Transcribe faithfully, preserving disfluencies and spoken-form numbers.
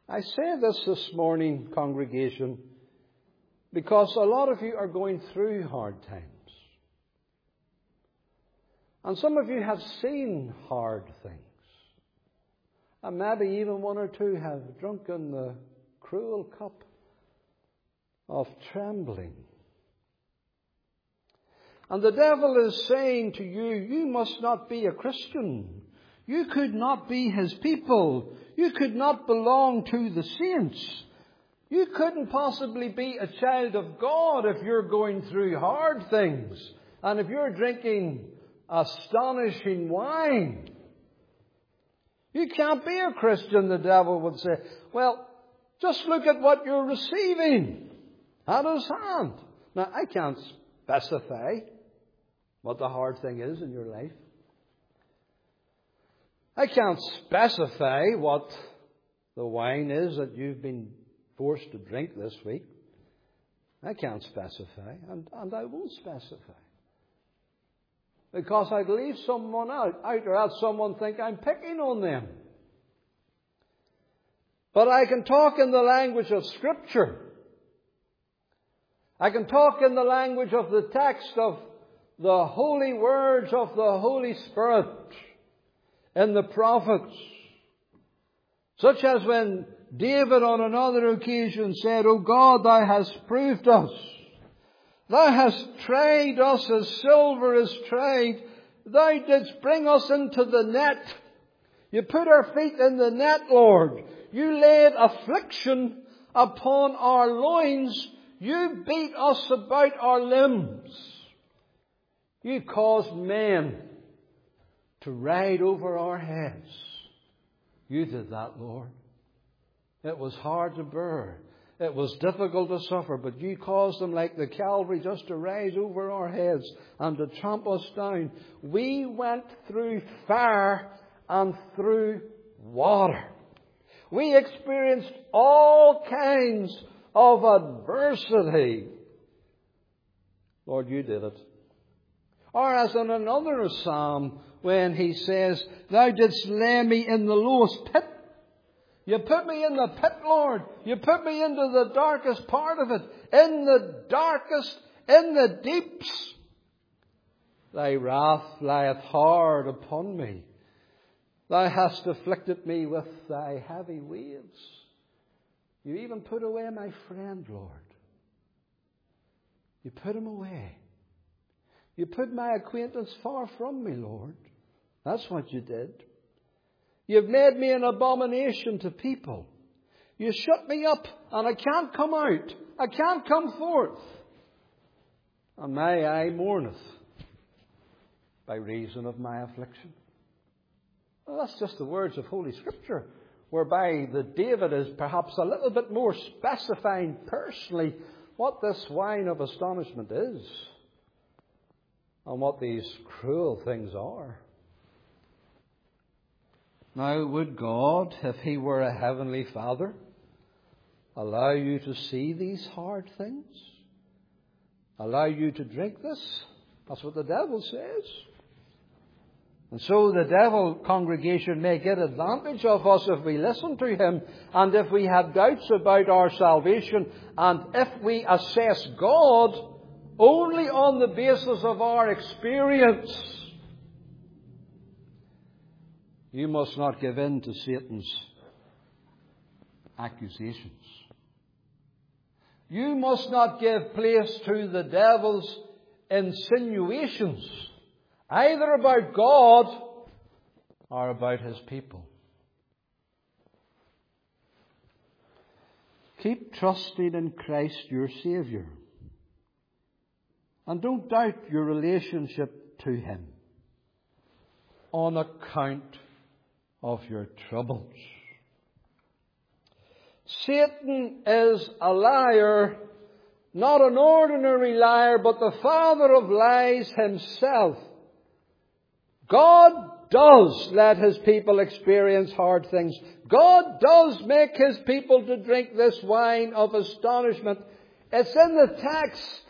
I say this this morning, congregation, because a lot of you are going through hard times. And some of you have seen hard things. And maybe even one or two have drunken the cruel cup of trembling. And the devil is saying to you, you must not be a Christian. You could not be his people. You could not belong to the saints. You couldn't possibly be a child of God if you're going through hard things. And if you're drinking astonishing wine. You can't be a Christian, the devil would say. Well, just look at what you're receiving at his hand. Now, I can't specify what the hard thing is in your life. I can't specify what the wine is that you've been forced to drink this week. I can't specify, and, and I won't specify. Because I'd leave someone out, out or else someone think I'm picking on them. But I can talk in the language of Scripture. I can talk in the language of the text of the holy words of the Holy Spirit in the prophets. Such as when David on another occasion said, O God, Thou hast proved us. Thou hast tried us as silver is tried. Thou didst bring us into the net. You put our feet in the net, Lord. You laid affliction upon our loins. You beat us about our limbs. You caused men to ride over our heads. You did that, Lord. It was hard to bear. It was difficult to suffer, but you caused them like the Calvary just to rise over our heads and to trample us down. We went through fire and through water. We experienced all kinds of adversity. Lord, you did it. Or as in another psalm, when he says, Thou didst lay me in the lowest pit. You put me in the pit, Lord. You put me into the darkest part of it. In the darkest, in the deeps. Thy wrath lieth hard upon me. Thou hast afflicted me with thy heavy waves. You even put away my friend, Lord. You put him away. You put my acquaintance far from me, Lord. That's what you did. You've made me an abomination to people. You shut me up and I can't come out. I can't come forth. And my eye mourneth by reason of my affliction. Well, that's just the words of Holy Scripture, whereby the David is perhaps a little bit more specifying personally what this wine of astonishment is and what these cruel things are. Now, would God, if He were a heavenly Father, allow you to see these hard things? Allow you to drink this? That's what the devil says. And so the devil, congregation, may get advantage of us if we listen to him, and if we have doubts about our salvation, and if we assess God only on the basis of our experience. You must not give in to Satan's accusations. You must not give place to the devil's insinuations, either about God or about His people. Keep trusting in Christ your Saviour. And don't doubt your relationship to Him on account of your troubles. Satan is a liar, not an ordinary liar, but the father of lies himself. God does let His people experience hard things. God does make His people to drink this wine of astonishment. It's in the text